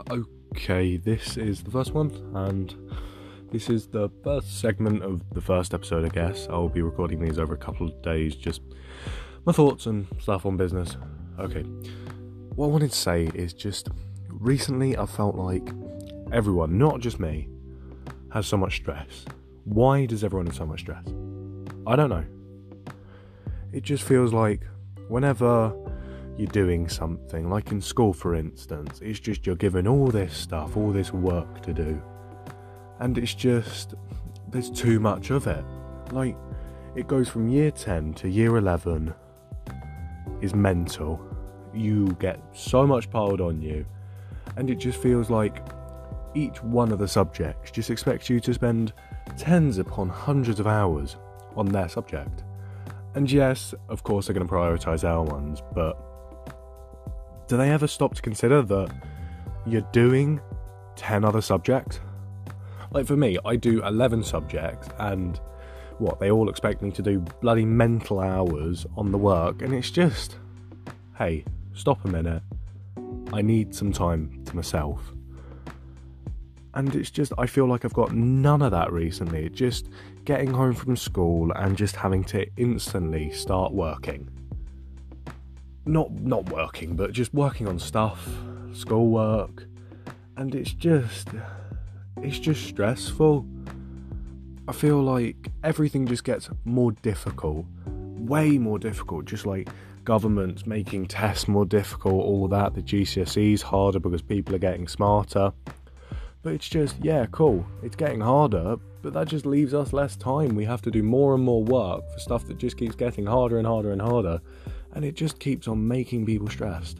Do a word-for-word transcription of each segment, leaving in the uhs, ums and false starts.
okay, this is the first one, and this is the first segment of the first episode, I guess. I'll be recording these over a couple of days, just my thoughts and stuff on business. Okay, what I wanted to say is just, recently I felt like everyone, not just me, has so much stress. Why does everyone have so much stress? I don't know. It just feels like whenever you're doing something, like in school for instance, it's just you're given all this stuff, all this work to do, and it's just, there's too much of it. Like, it goes from year ten to year eleven is mental. You get so much piled on you, and it just feels like each one of the subjects just expects you to spend tens upon hundreds of hours on their subject. And yes, of course they're going to prioritise our ones, but do they ever stop to consider that you're doing ten other subjects? Like for me, I do eleven subjects, and what, they all expect me to do bloody mental hours on the work, and it's just, hey, stop a minute. I need some time to myself. And it's just, I feel like I've got none of that recently. Just getting home from school and just having to instantly start working. Not not working, but just working on stuff, schoolwork. And it's just, it's just stressful. I feel like everything just gets more difficult. Way more difficult. Just like governments making tests more difficult, all that. The G C S Es harder because people are getting smarter. But it's just, yeah, cool, it's getting harder, but that just leaves us less time. We have to do more and more work for stuff that just keeps getting harder and harder and harder, and it just keeps on making people stressed.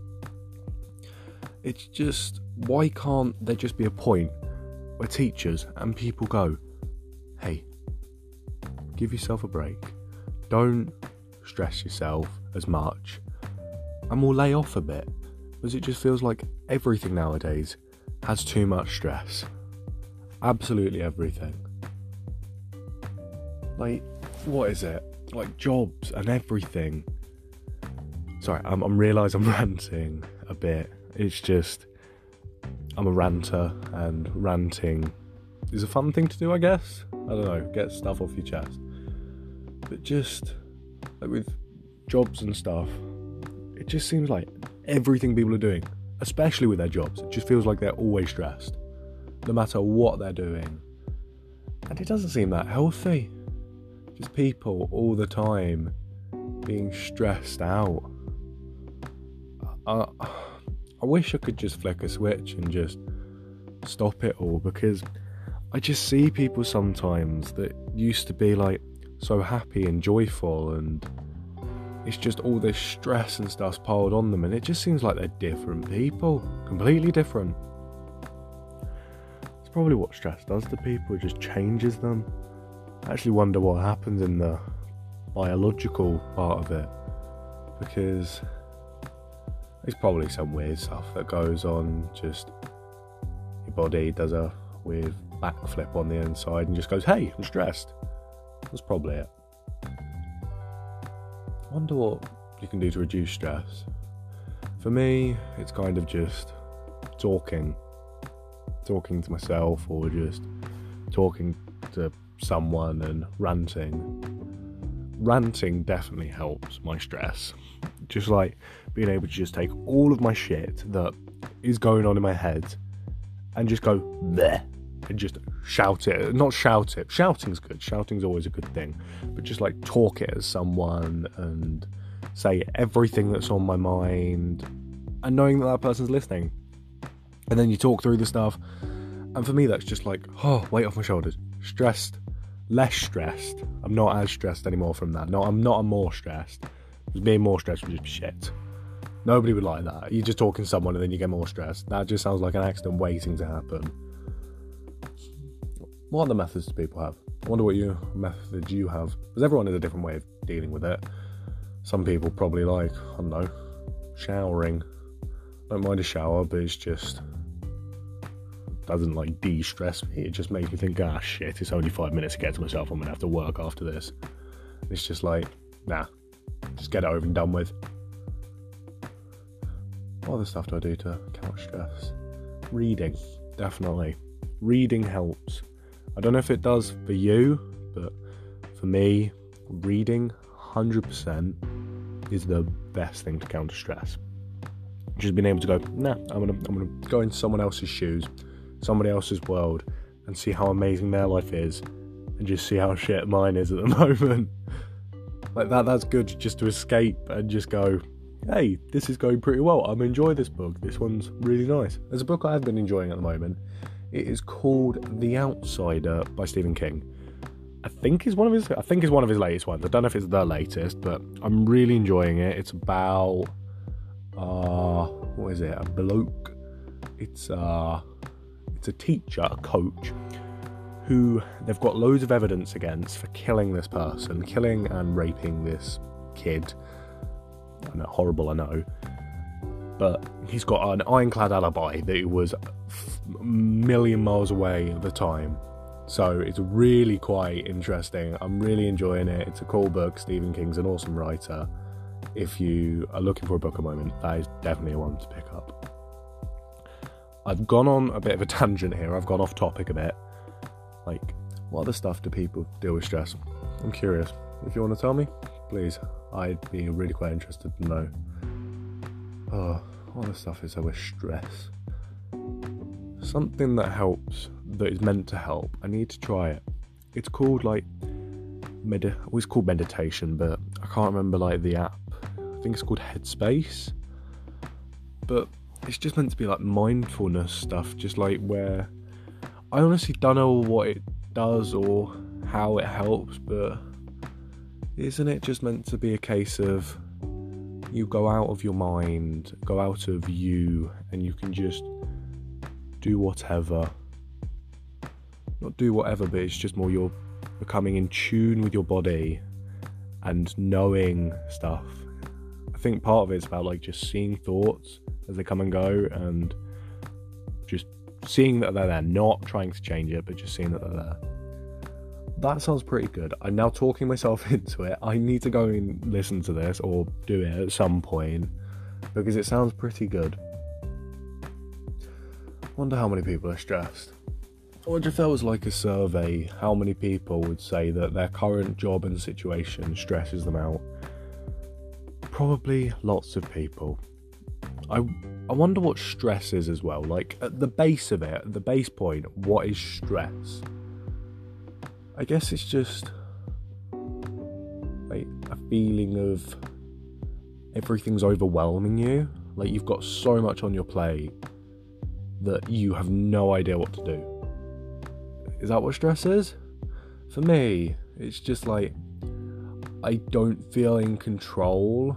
It's just, why can't there just be a point where teachers and people go, hey, give yourself a break, don't stress yourself as much, and we'll lay off a bit, because it just feels like everything nowadays has too much stress. Absolutely everything. Like, what is it? Like jobs and everything. Sorry, I'm, I'm realise I'm ranting a bit. It's just, I'm a ranter, and ranting is a fun thing to do, I guess. I don't know, get stuff off your chest. But just, like with jobs and stuff, it just seems like everything people are doing, especially with their jobs, it just feels like they're always stressed, no matter what they're doing. And it doesn't seem that healthy. Just people all the time being stressed out. I, I wish I could just flick a switch and just stop it all, because I just see people sometimes that used to be like so happy and joyful, and it's just all this stress and stuff's piled on them, and it just seems like they're different people, completely different. It's probably what stress does to people, it just changes them. I actually wonder what happens in the biological part of it, because there's probably some weird stuff that goes on, just your body does a weird backflip on the inside and just goes, hey, I'm stressed. That's probably it. I wonder what you can do to reduce stress. For me, it's kind of just talking. Talking to myself, or just talking to someone and ranting. Ranting definitely helps my stress. Just like being able to just take all of my shit that is going on in my head and just go bleh, and just shout it. Not shout it. Shouting's good. Shouting's always a good thing. But just like talk it at someone and say everything that's on my mind, and knowing that that person's listening. And then you talk through the stuff. And for me, that's just like, oh, weight off my shoulders. Stressed. Less stressed. I'm not as stressed anymore from that. No, I'm not. I'm more stressed. Because being more stressed would just be shit. Nobody would like that. You're just talking to someone and then you get more stressed. That just sounds like an accident waiting to happen. What other methods do people have? I wonder what you methods you have. Because everyone has a different way of dealing with it. Some people probably like, I don't know, showering. Don't mind a shower, but it's just doesn't like de-stress me. It just makes me think, ah shit, it's only five minutes to get to myself. I'm gonna have to work after this. It's just like, nah, just get it over and done with. What other stuff do I do to counter stress? reading, definitely. Reading helps. I don't know if it does for you, but for me, reading one hundred percent is the best thing to counter stress. Just being able to go, nah, I'm gonna I'm gonna go into someone else's shoes, somebody else's world, and see how amazing their life is, and just see how shit mine is at the moment. Like that that's good, just to escape and just go, hey, this is going pretty well. I'm enjoying this book. This one's really nice. There's a book I've been enjoying at the moment. It is called The Outsider by Stephen King. I think is one of his I think is one of his latest ones. I don't know if it's the latest, but I'm really enjoying it. It's about uh what is it? A bloke. It's uh it's a teacher, a coach, who they've got loads of evidence against for killing this person, killing and raping this kid. I know, horrible, I know. But he's got an ironclad alibi that he was a million miles away at the time. So it's really quite interesting. I'm really enjoying it. It's a cool book. Stephen King's an awesome writer. If you are looking for a book at the moment, that is definitely one to pick up. I've gone on a bit of a tangent here. I've gone off topic a bit. Like, what other stuff do people deal with stress? I'm curious. If you want to tell me, please. I'd be really quite interested to know. Oh, what other stuff is there with stress? Something that helps, that is meant to help. I need to try it. It's called like, med- it was called meditation, but I can't remember like the app. I think it's called Headspace. But it's just meant to be like mindfulness stuff, just like where I honestly don't know what it does or how it helps, but isn't it just meant to be a case of you go out of your mind, go out of you, and you can just do whatever. Not do whatever, but it's just more you're becoming in tune with your body and knowing stuff. I think part of it's about like just seeing thoughts as they come and go and just seeing that they're there, not trying to change it, but just seeing that they're there. That sounds pretty good. I'm now talking myself into it. I need to go and listen to this or do it at some point because it sounds pretty good. Wonder how many people are stressed. I wonder if there was like a survey, how many people would say that their current job and situation stresses them out. Probably lots of people. I I wonder what stress is as well. Like at the base of it, at the base point, what is stress? I guess it's just like a feeling of everything's overwhelming you. Like you've got so much on your plate that you have no idea what to do. Is that what stress is? For me, it's just like I don't feel in control,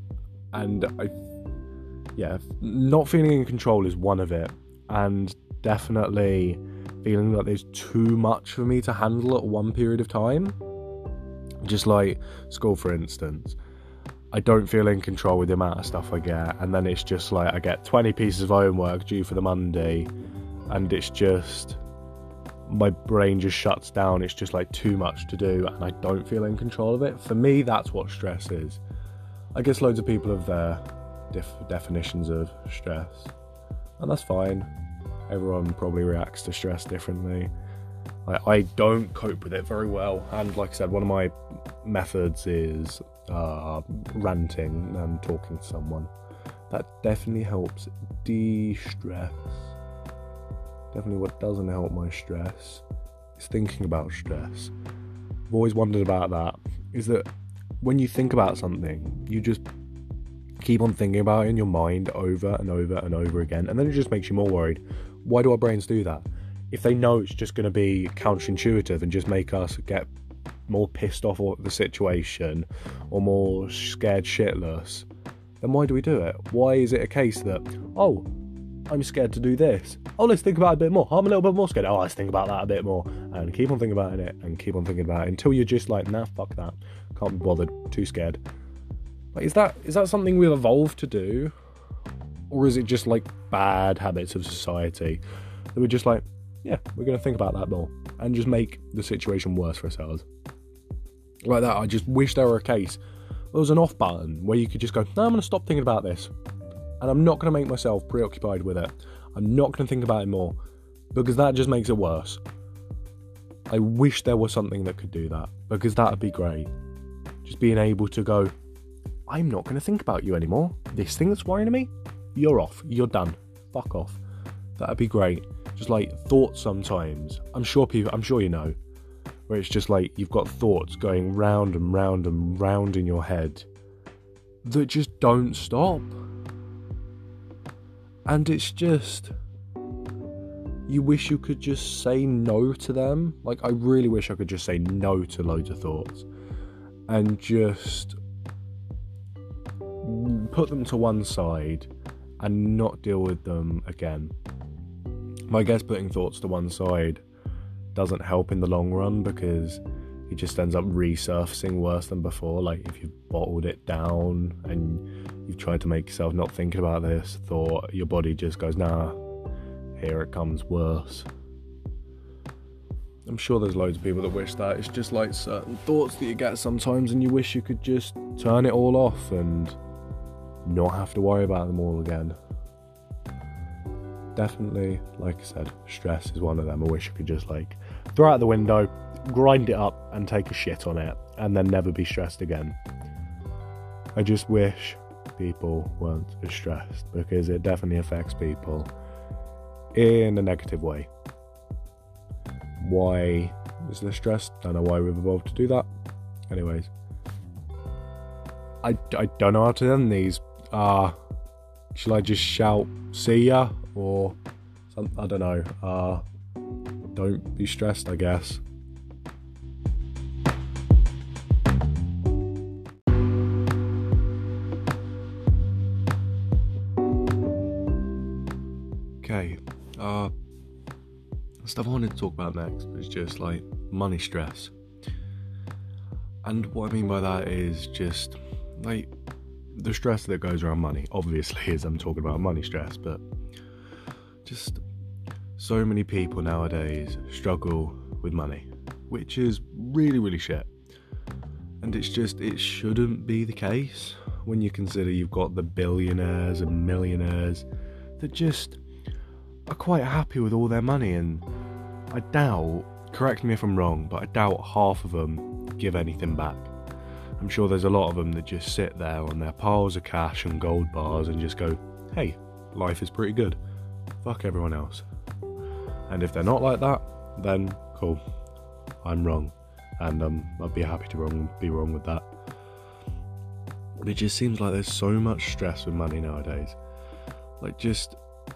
and I yeah, not feeling in control is one of it, and definitely feeling that there's too much for me to handle at one period of time. Just like school, for instance. I don't feel in control with the amount of stuff I get, and then it's just like I get twenty pieces of homework due for the Monday, and it's just my brain just shuts down. It's just like too much to do, and I don't feel in control of it. For me, that's what stress is. I guess loads of people have their def- definitions of stress, and that's fine. Everyone probably reacts to stress differently. I, I don't cope with it very well, and like I said, one of my methods is uh, ranting and talking to someone. That definitely helps de-stress. Definitely what doesn't help my stress is thinking about stress. I've always wondered about that, is that when you think about something, you just keep on thinking about it in your mind over and over and over again, and then it just makes you more worried. Why do our brains do that? If they know it's just going to be counterintuitive and just make us get more pissed off at the situation or more scared shitless, then why do we do it? Why is it a case that, oh, I'm scared to do this. Oh, let's think about it a bit more. I'm a little bit more scared. Oh, let's think about that a bit more. And keep on thinking about it and keep on thinking about it until you're just like, nah, fuck that. Can't be bothered. Too scared. Like, is that is that something we've evolved to do? Or is it just like bad habits of society that we're just like, yeah, we're going to think about that more and just make the situation worse for ourselves? Like that, I just wish there were a case. There was an off button where you could just go, no, I'm going to stop thinking about this. And I'm not going to make myself preoccupied with it. I'm not going to think about it more, because that just makes it worse. I wish there was something that could do that, because that would be great. Just being able to go, I'm not going to think about you anymore. This thing that's worrying me, you're off. You're done. Fuck off. That'd be great. Just like thoughts sometimes. I'm sure people, I'm sure you know, where it's just like you've got thoughts going round and round and round in your head that just don't stop. And it's just, you wish you could just say no to them. Like, I really wish I could just say no to loads of thoughts and just put them to one side and not deal with them again. I guess putting thoughts to one side doesn't help in the long run, because it just ends up resurfacing worse than before. Like, if you've bottled it down and you've tried to make yourself not thinking about this thought, your body just goes, nah, here it comes worse. I'm sure there's loads of people that wish that. It's just like certain thoughts that you get sometimes, and you wish you could just turn it all off and not have to worry about them all again. Definitely, like I said, stress is one of them. I wish I could just like throw it out the window, grind it up and take a shit on it, and then never be stressed again. I just wish people weren't as stressed, because it definitely affects people in a negative way. Why is there stress? Don't know why we've evolved to do that. Anyways, I, I don't know how to end these. Uh, shall I just shout see ya? Or something? I don't know. Uh, don't be stressed, I guess. Okay. Uh, stuff I wanted to talk about next was just like money stress. And what I mean by that is just like the stress that goes around money. Obviously, as I'm talking about money stress, but just so many people nowadays struggle with money, which is really, really shit. And it's just, it shouldn't be the case when you consider you've got the billionaires and millionaires that just are quite happy with all their money. And I doubt, correct me if I'm wrong, but I doubt half of them give anything back. I'm sure there's a lot of them that just sit there on their piles of cash and gold bars and just go, hey, life is pretty good. Fuck everyone else. And if they're not like that, then cool, I'm wrong, and um, I'd be happy to wrong, be wrong with that. But it just seems like there's so much stress with money nowadays. Like, just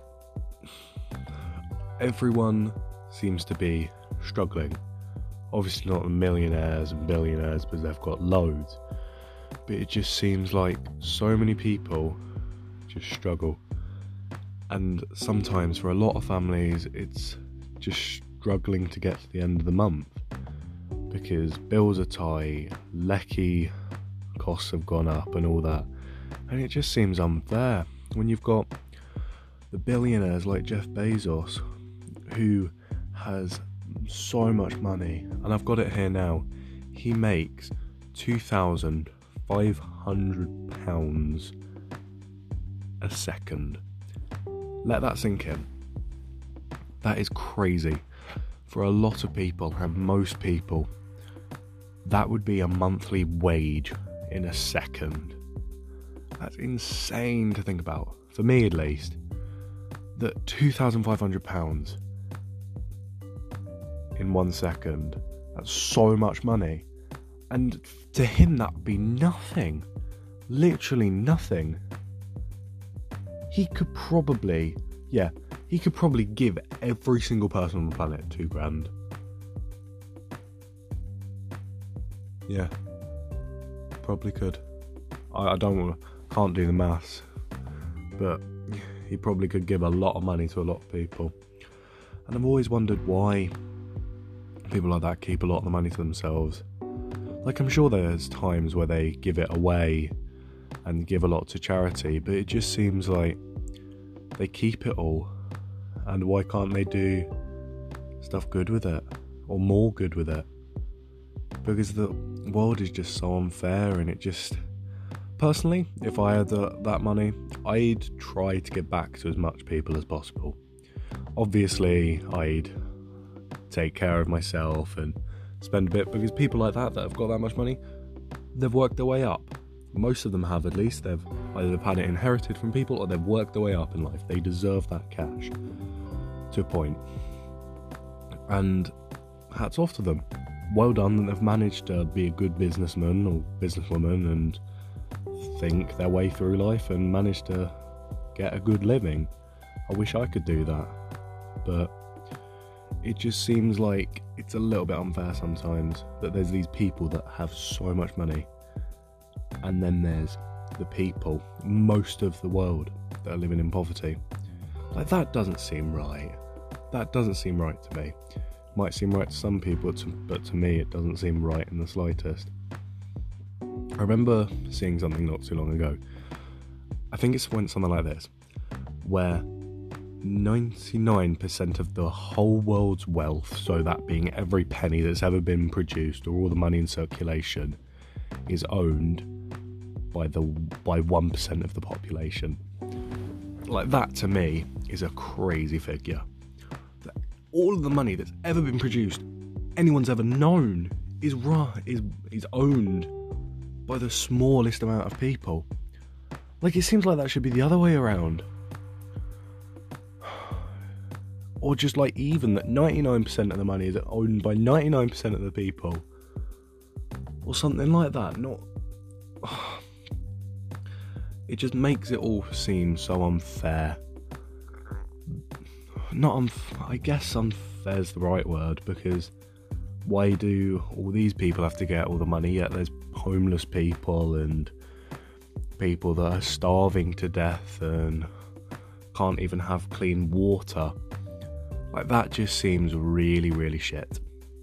everyone seems to be struggling. Obviously not the millionaires and billionaires, because they've got loads, but it just seems like so many people just struggle. And sometimes for a lot of families, it's just struggling to get to the end of the month, because bills are tight, lecky costs have gone up and all that. And it just seems unfair when you've got the billionaires like Jeff Bezos, who has so much money, and I've got it here now. He makes two thousand five hundred pounds a second. Let that sink in. That is crazy. For a lot of people, and most people, that would be a monthly wage in a second. That's insane to think about. For me, at least, that two thousand five hundred pounds in one second, that's so much money. And to him, that would be nothing. Literally nothing. He could probably, yeah, he could probably give every single person on the planet two grand. Yeah, probably could. I, I don't, can't do the maths, but he probably could give a lot of money to a lot of people. And I've always wondered why people like that keep a lot of the money to themselves. Like, I'm sure there's times where they give it away and give a lot to charity, but it just seems like they keep it all. And why can't they do stuff good with it, or more good with it? Because the world is just so unfair, and it just, personally, if I had the, that money, I'd try to give back to as much people as possible. Obviously, I'd take care of myself and spend a bit, because people like that that have got that much money, they've worked their way up. Most of them have, at least. They've either they've had it inherited from people or they've worked their way up in life. They deserve that cash to a point. And hats off to them. Well done that they've managed to be a good businessman or businesswoman and think their way through life and manage to get a good living. I wish I could do that, but it just seems like it's a little bit unfair sometimes that there's these people that have so much money, and then there's the people, most of the world, that are living in poverty. Like, that doesn't seem right. That doesn't seem right to me. Might seem right to some people, but to me it doesn't seem right in the slightest. I remember seeing something not too long ago. I think it went something like this, where ninety-nine percent of the whole world's wealth, so that being every penny that's ever been produced or all the money in circulation, is owned by the by one percent of the population. Like, that to me is a crazy figure. That all of the money that's ever been produced, anyone's ever known, is right is is owned by the smallest amount of people. Like, it seems like that should be the other way around. Or just like even that ninety-nine percent of the money is owned by ninety-nine percent of the people. Or something like that. Not... It just makes it all seem so unfair. Not unf- I guess unfair is the right word, because why do all these people have to get all the money, yet there's homeless people and people that are starving to death and can't even have clean water? Like, that just seems really, really shit.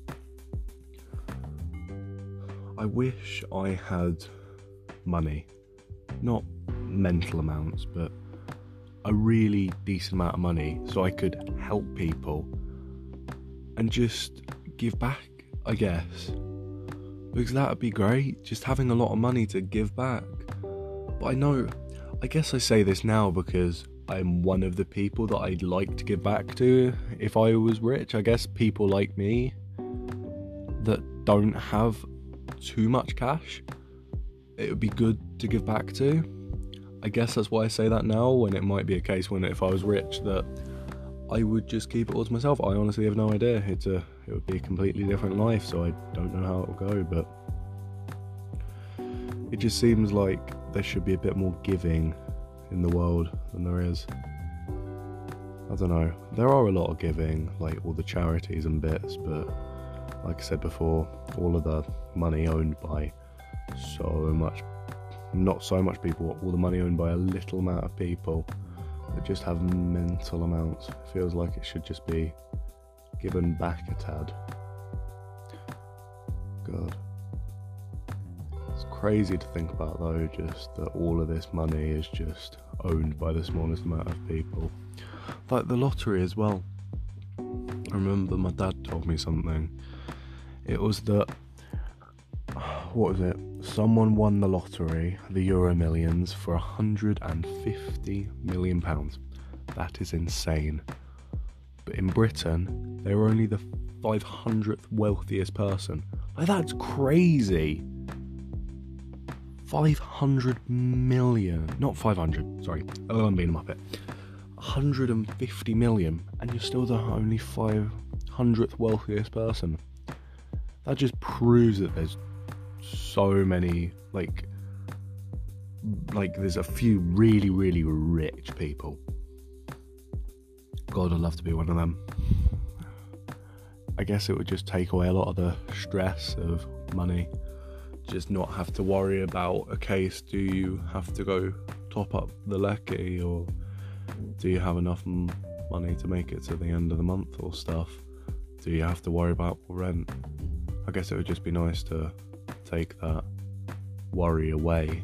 I wish I had money. Not mental amounts, but a really decent amount of money so I could help people and just give back, I guess. Because that would be great, just having a lot of money to give back. But I know, I guess I say this now because I'm one of the people that I'd like to give back to if I was rich. I guess people like me that don't have too much cash, it would be good to give back to. I guess that's why I say that now, when it might be a case when if I was rich that I would just keep it all to myself. I honestly have no idea. It's a, it would be a completely different life, so I don't know how it will go, but it just seems like there should be a bit more giving in the world than there is. I don't know. There are a lot of giving, like all the charities and bits, but like I said before, all of the money owned by so much, not so much people, all the money owned by a little amount of people that just have mental amounts. It feels like it should just be given back a tad. God. It's crazy to think about though, just that all of this money is just owned by the smallest amount of people. Like the lottery as well. I remember my dad told me something. It was that, what was it? Someone won the lottery, the Euro Millions, for one hundred fifty million pounds. That is insane. But in Britain, they were only the five hundredth wealthiest person. Like, that's crazy. five hundred million. Not five hundred, sorry. Oh, I'm being a muppet. one hundred fifty million, and you're still the only five hundredth wealthiest person. That just proves that there's so many, like, like there's a few really, really rich people. God, I'd love to be one of them. I guess it would just take away a lot of the stress of money. Just not have to worry about a case, do you have to go top up the lecky, or do you have enough m- money to make it to the end of the month or stuff? Do you have to worry about rent? I guess it would just be nice to take that worry away.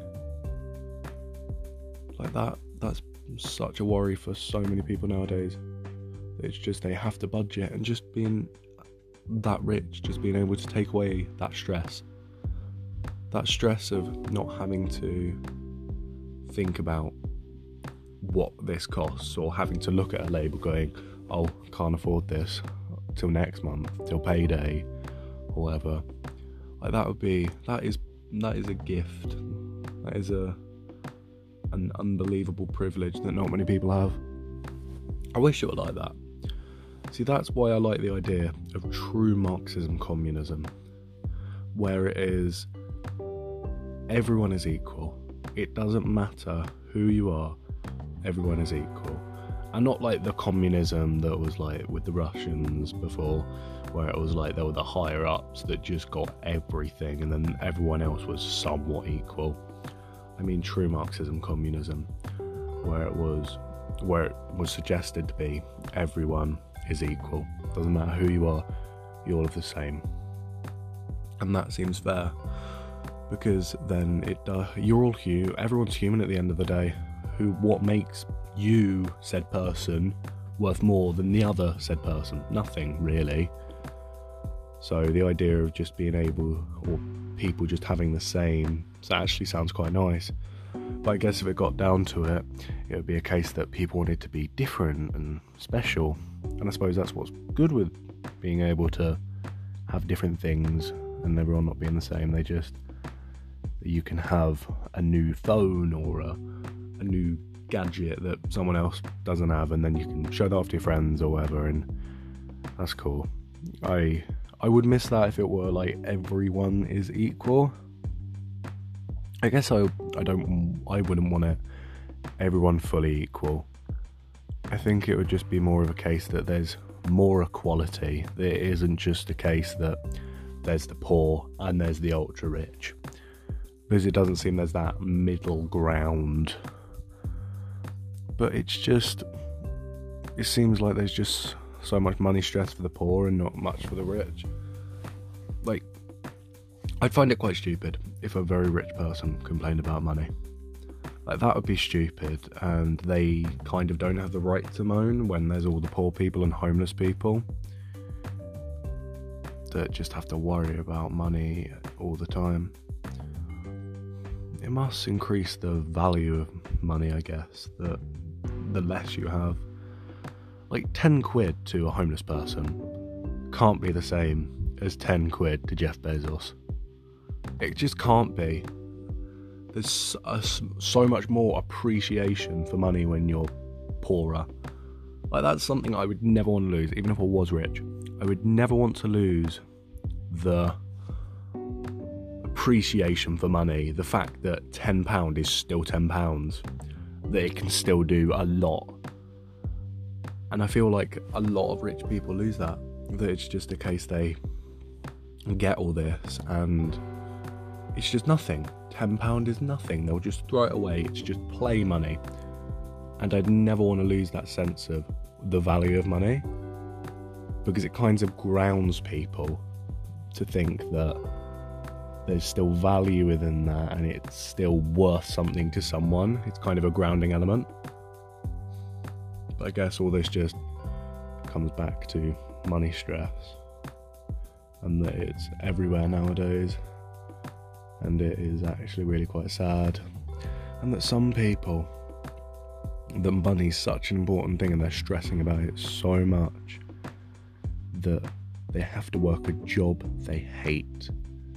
Like that, that's such a worry for so many people nowadays. It's just they have to budget, and just being that rich, just being able to take away that stress. That stress of not having to think about what this costs, or having to look at a label going, oh, can't afford this till next month, till payday, or whatever. Like that would be, that is, that is a gift. That is a, an unbelievable privilege that not many people have. I wish it were like that. See, that's why I like the idea of true Marxism communism, where it is everyone is equal. It doesn't matter who you are, everyone is equal. And not like the communism that was like with the Russians before, where it was like they were the higher ups that just got everything and then everyone else was somewhat equal. I mean true Marxism communism, where it was where it was suggested to be everyone is equal. Doesn't matter who you are, you're all the same. And that seems fair, because then it uh, you're all human, everyone's human at the end of the day. Who what makes you, said person, worth more than the other said person? Nothing, really. So the idea of just being able, or people just having the same, so that actually sounds quite nice. But I guess if it got down to it, it would be a case that people wanted to be different and special. And I suppose that's what's good with being able to have different things and everyone not being the same. They just, you can have a new phone or a, a new gadget that someone else doesn't have, and then you can show that off to your friends or whatever, and that's cool. I I would miss that if it were like everyone is equal. I guess I I don't I wouldn't want it everyone fully equal. I think it would just be more of a case that there's more equality. It isn't just a case that there's the poor and there's the ultra rich, because it doesn't seem there's that middle ground. But it's just, it seems like there's just so much money stress for the poor and not much for the rich. Like, I'd find it quite stupid if a very rich person complained about money. Like, that would be stupid, and they kind of don't have the right to moan when there's all the poor people and homeless people that just have to worry about money all the time. It must increase the value of money, I guess, that the less you have. Like ten quid to a homeless person can't be the same as ten quid to Jeff Bezos. It just can't be. There's a, so much more appreciation for money when you're poorer. Like, that's something I would never want to lose, even if I was rich. I would never want to lose the appreciation for money, the fact that ten pounds is still ten pounds, that it can still do a lot. And I feel like a lot of rich people lose that, that it's just a case they get all this and it's just nothing. ten pounds is nothing, they'll just throw it away, it's just play money. And I'd never want to lose that sense of the value of money, because it kind of grounds people to think that there's still value within that and it's still worth something to someone. It's kind of a grounding element. But I guess all this just comes back to money stress, and that it's everywhere nowadays, and it is actually really quite sad. And that some people, that money's such an important thing and they're stressing about it so much that they have to work a job they hate,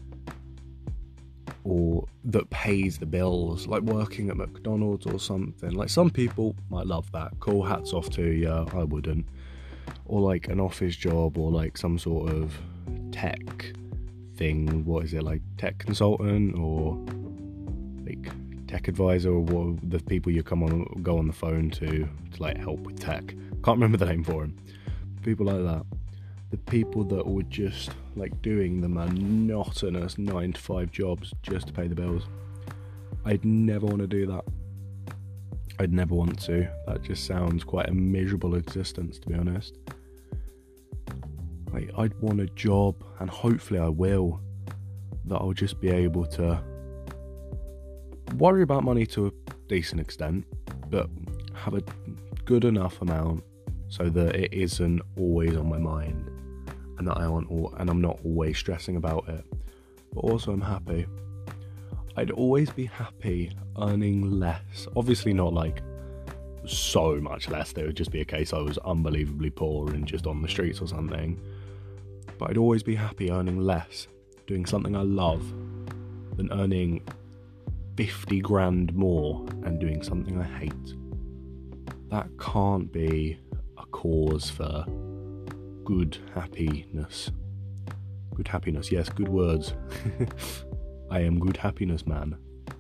or that pays the bills, like working at McDonald's or something. Like, some people might love that, cool, hats off to you, I wouldn't. Or like an office job, or like some sort of tech thing, what is it, like tech consultant, or like tech advisor, or what, the people you come on go on the phone to to like help with tech. Can't remember the name for them. People like that. The people that were just like doing the monotonous nine to five jobs just to pay the bills. I'd never want to do that. I'd never want to. That just sounds quite a miserable existence, to be honest. Like, I'd want a job, and hopefully I will, that I'll just be able to worry about money to a decent extent, but have a good enough amount so that it isn't always on my mind, and that I aren't all, and I'm not always stressing about it. But also I'm happy. I'd always be happy earning less. Obviously not like so much less. There would just be a case I was unbelievably poor and just on the streets or something. But I'd always be happy earning less, doing something I love, than earning fifty grand more and doing something I hate. That can't be a cause for good happiness. Good happiness, yes, good words. I am good happiness, man.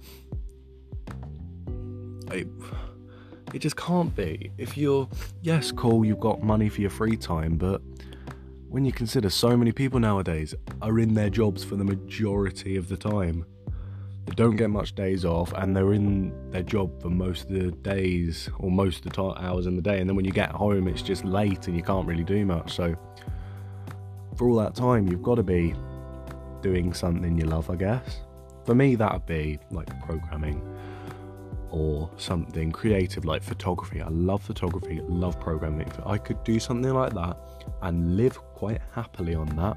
I, it just can't be. If you're, yes, cool, you've got money for your free time, but when you consider so many people nowadays are in their jobs for the majority of the time, they don't get much days off, and they're in their job for most of the days, or most of the t- hours in the day, and then when you get home it's just late and you can't really do much. So for all that time you've got to be doing something you love, I guess. For me that would be like programming, or something creative like photography. I love photography, love programming. If I could do something like that and live quite happily on that,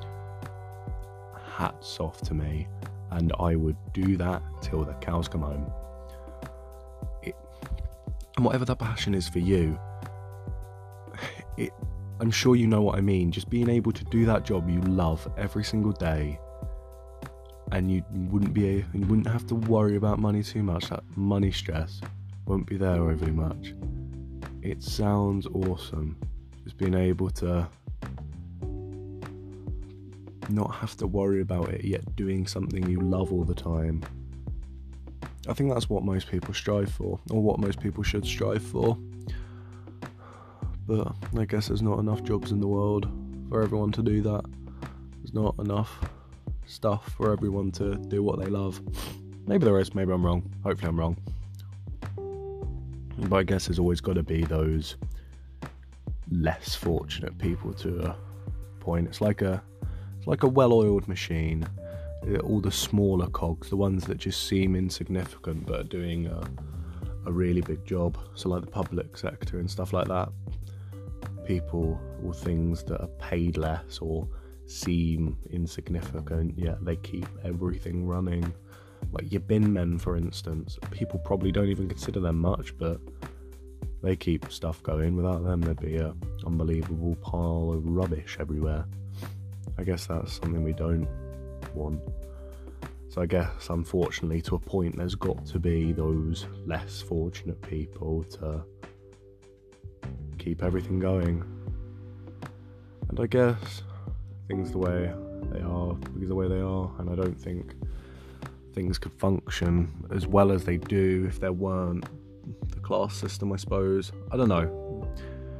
hats off to me, and I would do that till the cows come home. It, and whatever that passion is for you, it, I'm sure you know what I mean. Just being able to do that job you love every single day, and you wouldn't be, you wouldn't have to worry about money too much. That money stress won't be there overly much. It sounds awesome. Just being able to not have to worry about it, yet doing something you love all the time. I think that's what most people strive for, or what most people should strive for. But I guess there's not enough jobs in the world for everyone to do that. There's not enough stuff for everyone to do what they love. Maybe there is, maybe I'm wrong. Hopefully I'm wrong. But I guess there's always got to be those less fortunate people to a point. It's like a it's like a well-oiled machine. All the smaller cogs, the ones that just seem insignificant but are doing a, a really big job. So like the public sector and stuff like that. People or things that are paid less or seem insignificant, yet they keep everything running. Like your bin men, for instance. People probably don't even consider them much, but they keep stuff going. Without them there'd be an unbelievable pile of rubbish everywhere. I guess that's something we don't want. So I guess unfortunately to a point there's got to be those less fortunate people to keep everything going. And I guess things the way they are because the way they are, and I don't think things could function as well as they do if there weren't the class system, I suppose. I don't know.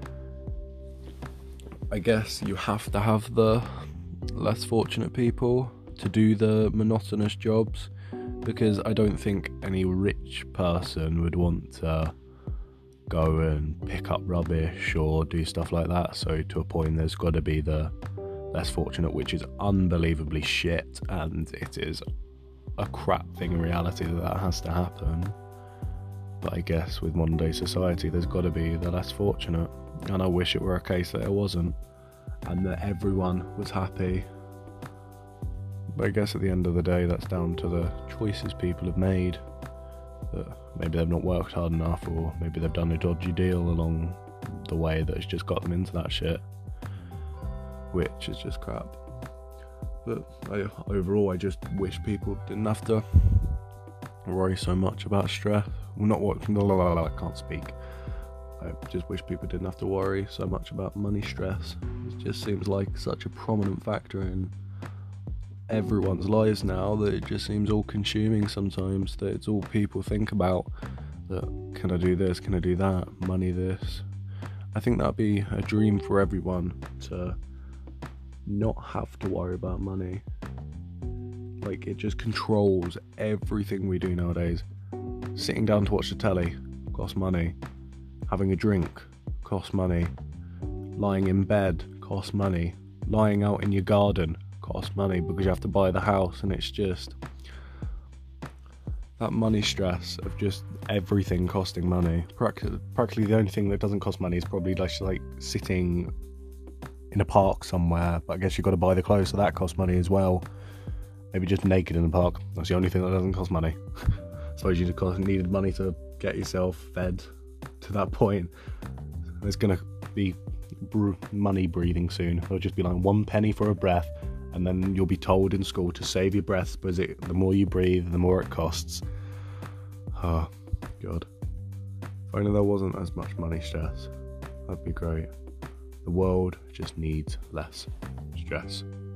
I guess you have to have the less fortunate people to do the monotonous jobs, because I don't think any rich person would want to go and pick up rubbish or do stuff like that. So to a point there's got to be the less fortunate, which is unbelievably shit, and it is a crap thing in reality that that has to happen. But I guess with modern day society there's got to be the less fortunate, and I wish it were a case that it wasn't and that everyone was happy. But I guess at the end of the day that's down to the choices people have made, that maybe they've not worked hard enough, or maybe they've done a dodgy deal along the way that has just got them into that shit, which is just crap. But I, overall I just wish people didn't have to worry so much about stress. Well, not what I can't speak. I just wish people didn't have to worry so much about money stress. It just seems like such a prominent factor in everyone's lives now that it just seems all consuming sometimes, that it's all people think about, that can I do this, can I do that, money this. I think that'd be a dream for everyone, to not have to worry about money. Like, it just controls everything we do nowadays. Sitting down to watch the telly costs money. Having a drink costs money. Lying in bed costs money. Lying out in your garden costs money because you have to buy the house, and it's just that money stress of just everything costing money. Practically, practically the only thing that doesn't cost money is probably just like sitting in a park somewhere, but I guess you've got to buy the clothes, so that costs money as well. Maybe just naked in the park, that's the only thing that doesn't cost money. I suppose you just needed money to get yourself fed to that point, there's gonna be br- money breathing soon. It'll just be like one penny for a breath, and then you'll be told in school to save your breath because it, the more you breathe, the more it costs. Oh, God. If only there wasn't as much money stress. That'd be great. The world just needs less stress.